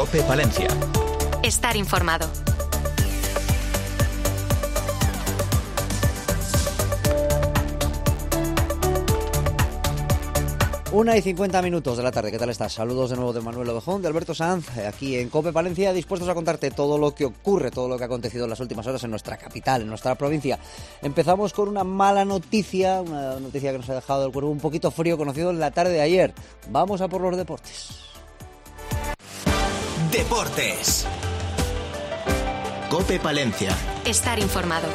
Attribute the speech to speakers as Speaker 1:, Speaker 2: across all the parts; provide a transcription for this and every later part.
Speaker 1: COPE Palencia.
Speaker 2: Estar informado.
Speaker 3: 1:50 de la tarde, ¿qué tal estás? Saludos de nuevo de Manuel Ovejón, de Alberto Sanz, aquí en COPE Palencia, dispuestos a contarte todo lo que ocurre, todo lo que ha acontecido en las últimas horas en nuestra capital, en nuestra provincia. Empezamos con una mala noticia, una noticia que nos ha dejado el cuerpo un poquito frío, conocido en la tarde de ayer. Vamos a por los deportes.
Speaker 1: Deportes. COPE Palencia.
Speaker 2: Estar informado.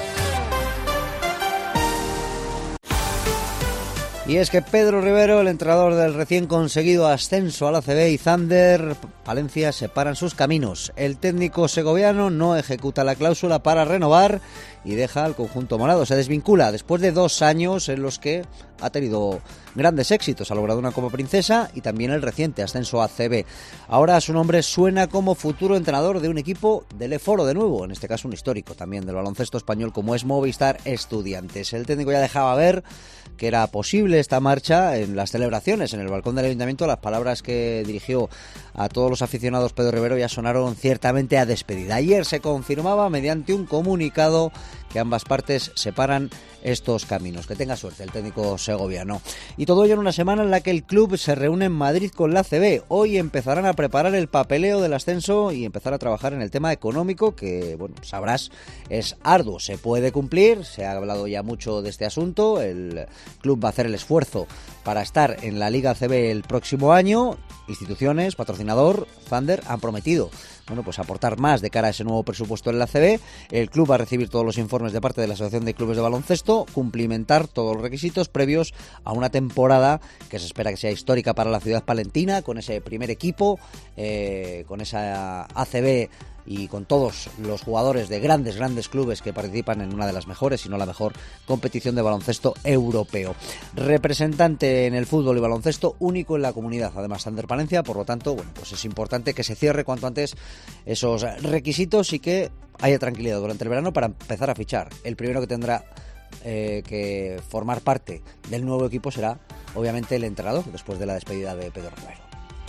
Speaker 3: Y es que Pedro Rivero, el entrenador del recién conseguido ascenso al ACB, y Thunder Palencia separan sus caminos. El técnico segoviano no ejecuta la cláusula para renovar y deja al conjunto morado. Se desvincula después de 2 años en los que ha tenido grandes éxitos. Ha logrado una Copa Princesa y también el reciente ascenso a ACB. Ahora su nombre suena como futuro entrenador de un equipo del E-Foro de nuevo, en este caso un histórico también del baloncesto español como es Movistar Estudiantes. El técnico ya dejaba ver que era posible esta marcha en las celebraciones en el balcón del Ayuntamiento. Las palabras que dirigió a todos los aficionados Pedro Rivero ya sonaron ciertamente a despedida. Ayer se confirmaba mediante un comunicado que ambas partes separan estos caminos. Que tenga suerte el técnico segoviano. Y todo ello en una semana en la que el club se reúne en Madrid con la ACB. Hoy empezarán a preparar el papeleo del ascenso y empezar a trabajar en el tema económico, que, bueno, sabrás, es arduo. Se puede cumplir, se ha hablado ya mucho de este asunto. El club va a hacer el esfuerzo para estar en la Liga ACB el próximo año. Instituciones, patrocinador, Thunder, han prometido, bueno, pues aportar más de cara a ese nuevo presupuesto en la ACB. El club va a recibir todos los informes de parte de la Asociación de Clubes de Baloncesto, cumplimentar todos los requisitos previos a una temporada que se espera que sea histórica para la ciudad palentina, con ese primer equipo, con esa ACB y con todos los jugadores de grandes clubes que participan en una de las mejores, si no la mejor, competición de baloncesto europeo. Representante en el fútbol y baloncesto único en la comunidad, además Thunder Palencia, por lo tanto, bueno, pues es importante que se cierre cuanto antes esos requisitos y que haya tranquilidad durante el verano para empezar a fichar. El primero que tendrá que formar parte del nuevo equipo será, obviamente, el entrenador, después de la despedida de Pedro Rivero.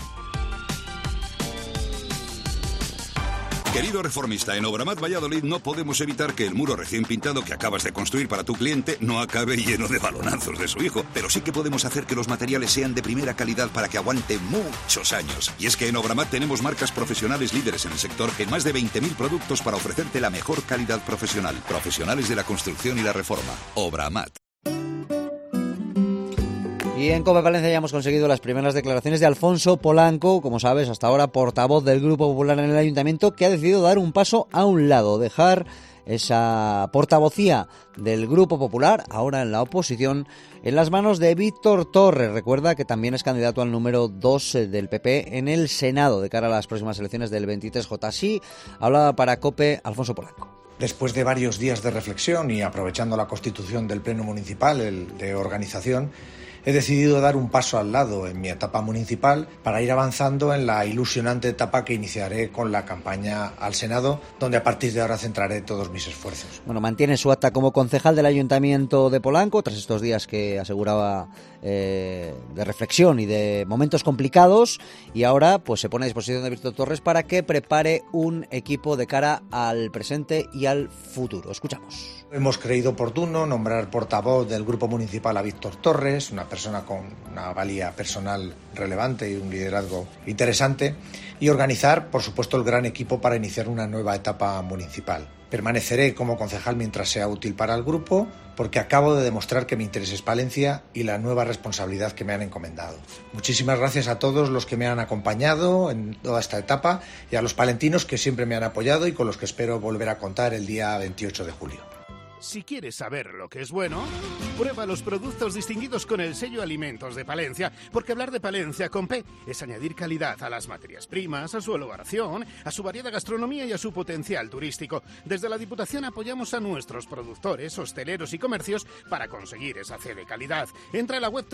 Speaker 4: Querido reformista, en Obramat Valladolid no podemos evitar que el muro recién pintado que acabas de construir para tu cliente no acabe lleno de balonazos de su hijo, pero sí que podemos hacer que los materiales sean de primera calidad para que aguante muchos años. Y es que en Obramat tenemos marcas profesionales líderes en el sector en más de 20.000 productos para ofrecerte la mejor calidad profesional. Profesionales de la construcción y la reforma. Obramat.
Speaker 3: Y en COPE Palencia ya hemos conseguido las primeras declaraciones de Alfonso Polanco, como sabes, hasta ahora portavoz del Grupo Popular en el Ayuntamiento, que ha decidido dar un paso a un lado, dejar esa portavocía del Grupo Popular, ahora en la oposición, en las manos de Víctor Torres. Recuerda que también es candidato al número 2 del PP en el Senado de cara a las próximas elecciones del 23J. Así hablaba para COPE Alfonso Polanco.
Speaker 5: Después de varios días de reflexión y aprovechando la constitución del Pleno Municipal, el de organización, he decidido dar un paso al lado en mi etapa municipal para ir avanzando en la ilusionante etapa que iniciaré con la campaña al Senado, donde a partir de ahora centraré todos mis esfuerzos.
Speaker 3: Bueno, mantiene su acta como concejal del Ayuntamiento de Polanco tras estos días que aseguraba de reflexión y de momentos complicados, y ahora pues se pone a disposición de Víctor Torres para que prepare un equipo de cara al presente y al futuro. Escuchamos.
Speaker 5: Hemos creído oportuno nombrar portavoz del Grupo Municipal a Víctor Torres, una persona con una valía personal relevante y un liderazgo interesante, y organizar, por supuesto, el gran equipo para iniciar una nueva etapa municipal. Permaneceré como concejal mientras sea útil para el grupo, porque acabo de demostrar que mi interés es Palencia y la nueva responsabilidad que me han encomendado. Muchísimas gracias a todos los que me han acompañado en toda esta etapa y a los palentinos que siempre me han apoyado y con los que espero volver a contar el día 28 de julio.
Speaker 6: Si quieres saber lo que es bueno, prueba los productos distinguidos con el sello Alimentos de Palencia, porque hablar de Palencia con P es añadir calidad a las materias primas, a su elaboración, a su variada gastronomía y a su potencial turístico. Desde la Diputación apoyamos a nuestros productores, hosteleros y comercios para conseguir esa C de calidad. Entra a la web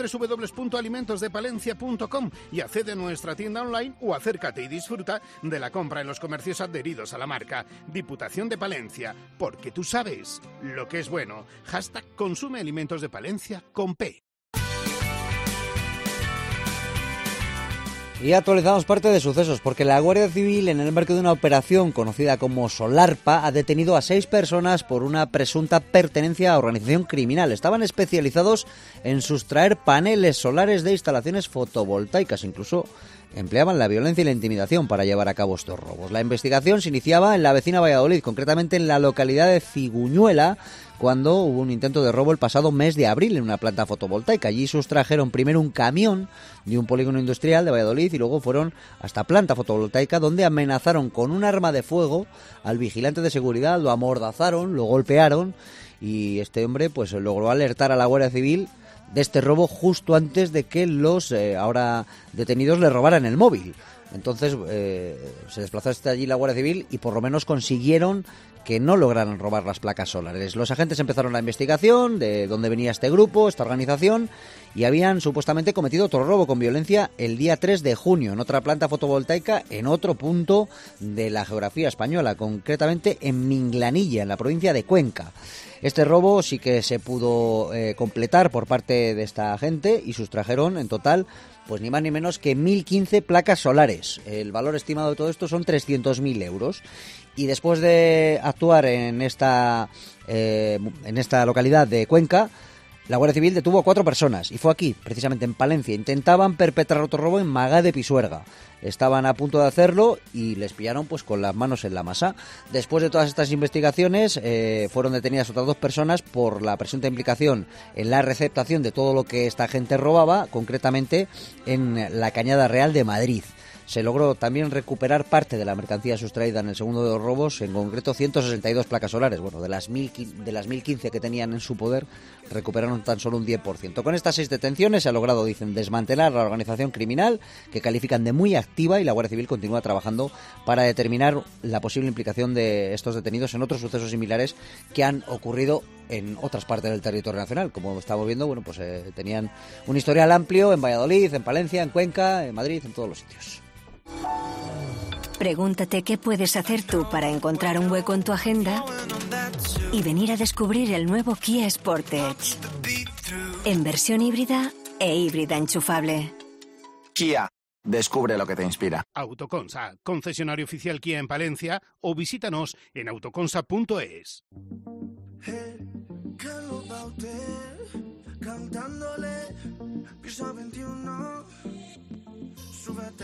Speaker 6: www.alimentosdepalencia.com y accede a nuestra tienda online o acércate y disfruta de la compra en los comercios adheridos a la marca. Diputación de Palencia, porque tú sabes lo que es bueno. #Consume alimentos de Palencia con P.
Speaker 3: Y actualizamos parte de sucesos, porque la Guardia Civil, en el marco de una operación conocida como Solarpa, ha detenido a 6 personas por una presunta pertenencia a organización criminal. Estaban especializados en sustraer paneles solares de instalaciones fotovoltaicas, incluso empleaban la violencia y la intimidación para llevar a cabo estos robos. La investigación se iniciaba en la vecina Valladolid, concretamente en la localidad de Ciguñuela, cuando hubo un intento de robo el pasado mes de abril en una planta fotovoltaica. Allí sustrajeron primero un camión de un polígono industrial de Valladolid y luego fueron hasta planta fotovoltaica, donde amenazaron con un arma de fuego al vigilante de seguridad, lo amordazaron, lo golpearon y este hombre pues logró alertar a la Guardia Civil de este robo justo antes de que los ahora detenidos le robaran el móvil. Entonces se desplazó hasta allí la Guardia Civil y por lo menos consiguieron que no lograran robar las placas solares. Los agentes empezaron la investigación de dónde venía este grupo, esta organización, y habían supuestamente cometido otro robo con violencia el día 3 de junio en otra planta fotovoltaica en otro punto de la geografía española, concretamente en Minglanilla, en la provincia de Cuenca. Este robo sí que se pudo completar por parte de esta gente y sustrajeron en total pues ni más ni menos que 1.015 placas solares. El valor estimado de todo esto son 300.000 euros. Y después de actuar en esta localidad de Cuenca, la Guardia Civil detuvo a 4 personas y fue aquí, precisamente en Palencia. Intentaban perpetrar otro robo en Magá de Pisuerga. Estaban a punto de hacerlo y les pillaron pues con las manos en la masa. Después de todas estas investigaciones fueron detenidas otras 2 personas por la presunta implicación en la receptación de todo lo que esta gente robaba, concretamente en la Cañada Real de Madrid. Se logró también recuperar parte de la mercancía sustraída en el segundo de los robos, en concreto 162 placas solares. Bueno, de las 1.015 que tenían en su poder, recuperaron tan solo un 10%. Con estas 6 detenciones se ha logrado, dicen, desmantelar la organización criminal, que califican de muy activa, y la Guardia Civil continúa trabajando para determinar la posible implicación de estos detenidos en otros sucesos similares que han ocurrido en otras partes del territorio nacional. Como estamos viendo, bueno, pues tenían un historial amplio en Valladolid, en Palencia, en Cuenca, en Madrid, en todos los sitios.
Speaker 1: Pregúntate qué puedes hacer tú para encontrar un hueco en tu agenda y venir a descubrir el nuevo Kia Sportage. En versión híbrida e híbrida enchufable.
Speaker 7: Kia, descubre lo que te inspira.
Speaker 6: Autoconsa, concesionario oficial Kia en Palencia, o visítanos en autoconsa.es.
Speaker 8: Cantándole, piso 21. Súbete,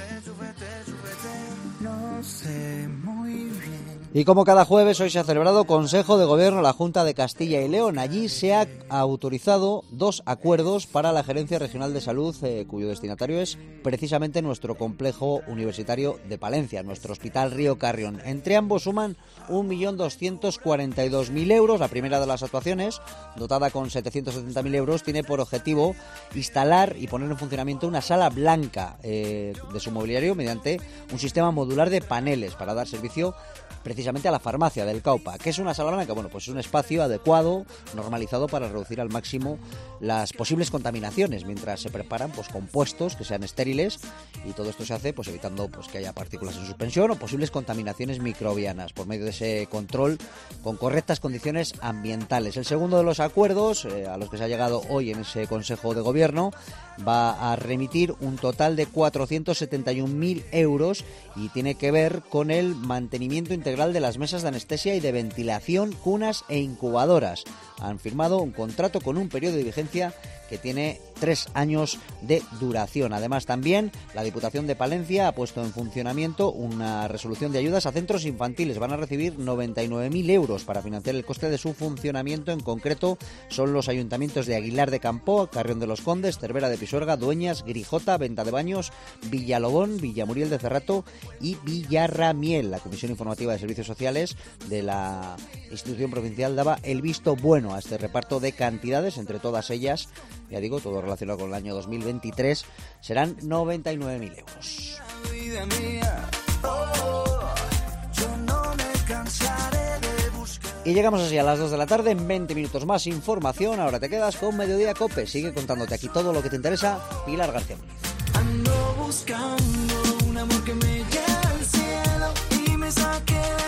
Speaker 8: no sé muy bien.
Speaker 3: Y como cada jueves, hoy se ha celebrado Consejo de Gobierno de la Junta de Castilla y León. Allí se ha autorizado 2 acuerdos para la Gerencia Regional de Salud, cuyo destinatario es precisamente nuestro complejo universitario de Palencia, nuestro Hospital Río Carrión. Entre ambos suman 1.242.000 euros. La primera de las actuaciones, dotada con 770.000 euros, tiene por objetivo instalar y poner en funcionamiento una sala blanca de su mobiliario mediante un sistema modular de paneles para dar servicio precisamente a la farmacia del Caupa. ¿Qué es una sala blanca? Bueno, pues es un espacio adecuado, normalizado para reducir al máximo las posibles contaminaciones mientras se preparan pues compuestos que sean estériles, y todo esto se hace pues evitando pues que haya partículas en suspensión o posibles contaminaciones microbianas por medio de ese control con correctas condiciones ambientales. El segundo de los acuerdos a los que se ha llegado hoy en ese Consejo de Gobierno va a remitir un total de 471.000 euros y tiene que ver con el mantenimiento integral de las mesas de anestesia y de ventilación, cunas e incubadoras. Han firmado un contrato con un periodo de vigencia que tiene 3 años de duración. Además, también la Diputación de Palencia ha puesto en funcionamiento una resolución de ayudas a centros infantiles. Van a recibir 99.000 euros para financiar el coste de su funcionamiento. En concreto, son los ayuntamientos de Aguilar de Campo, Carrión de los Condes, Cervera de Pisuerga, Dueñas, Grijota, Venta de Baños, Villalobón, Villamuriel de Cerrato y Villarramiel. La Comisión Informativa de Servicios Sociales de la institución provincial daba el visto bueno a este reparto de cantidades. Entre todas ellas, ya digo, todo relacionado con el año 2023, serán 99.000 euros. Y llegamos así a las 2 de la tarde, en 20 minutos más información. Ahora te quedas con Mediodía COPE. Sigue contándote aquí todo lo que te interesa Pilar García Muñiz.
Speaker 8: Ando buscando un amor que me lleve al cielo y me saque